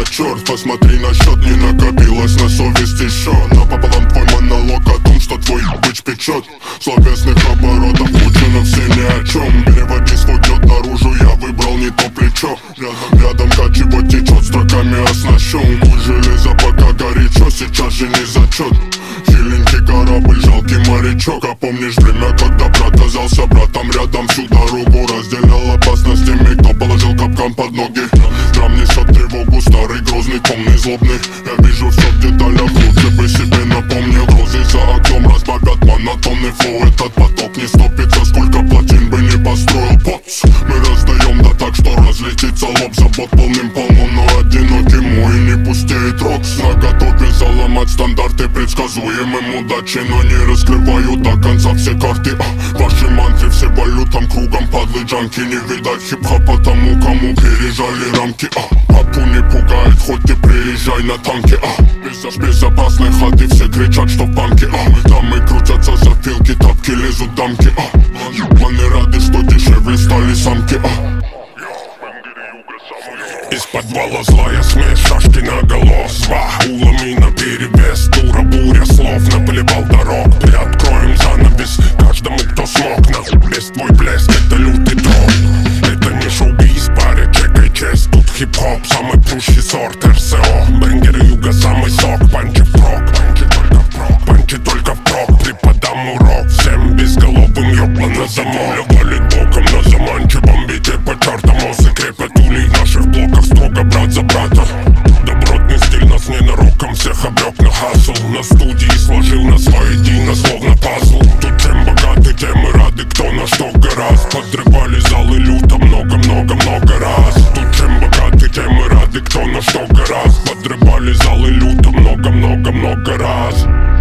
черт, посмотри на счет, не накопилось на совесть еще. Напополам твой монолог о том, что твой быч печет. Словесных оборотов лучше, но все ни о чем. Переводи свой дёт наружу, я выбрал не то плечо. Рядом как его течет, строками оснащен. Куль железа пока горячо, сейчас же не зачет. Хиленький корабль, жалкий морячок. А помнишь время, когда брат казался братом рядом? Всю дорогу разделял опасность с теми, кто положил капкан под ноги. Драм несет тревогу, старый, грозный, томный, злобный. Я вижу все в деталях, лучше бы себе напомнил. Грозы за окном разбавят монотонный флоу. Этот поток не стопится, сколько плотин бы не построил. Поц, мы раздаем да так, что разлетится лоб. Забот полным-полно, но одинокий мой не пустеет рокс. Наготове заломать стандарты предсказуемым удачи, но не раскрываю до конца все карты. Ваши мантры все валютам кругом, падлы джанки. Не видать хип-хопа тому, кому пережали рамки. Папу не пугает, хоть ты приезжай на танке. Безопасной хаты все кричат, что в банке. Дамы крутятся за филки, тапки лезут дамки. Маны рады, что дешевле стали самки. Из подвала злая смесь, шашки наголо. Улами наперевес, дура буря слов. Наплевал дорог, приоткроем занавес каждому, кто смог. Нас без твой блеск, это лютый тролл. Это не шоу-биз, паря, чекай честь. Тут хип-хоп, самый прущий сорт РСО. Бенгеры юга, самый сок, панчи впрок. Панчи только впрок, преподам урок. Всем безголовым ёбла на замок. Валит боком на заманчивом бите по чертам. Осы крепят улей в наших блоках, строго брат за брата. Добротный стиль нас ненароком, всех обрек на хасл. На студии сложил нас воедино, словно пазл. Тут чем богаты, тем и рады, кто на что гораст. Подрывали залы люто много-много-много раз. Тут чем богаты, тем и рады, кто на что гораст. Подрывали залы люто много-много-много раз.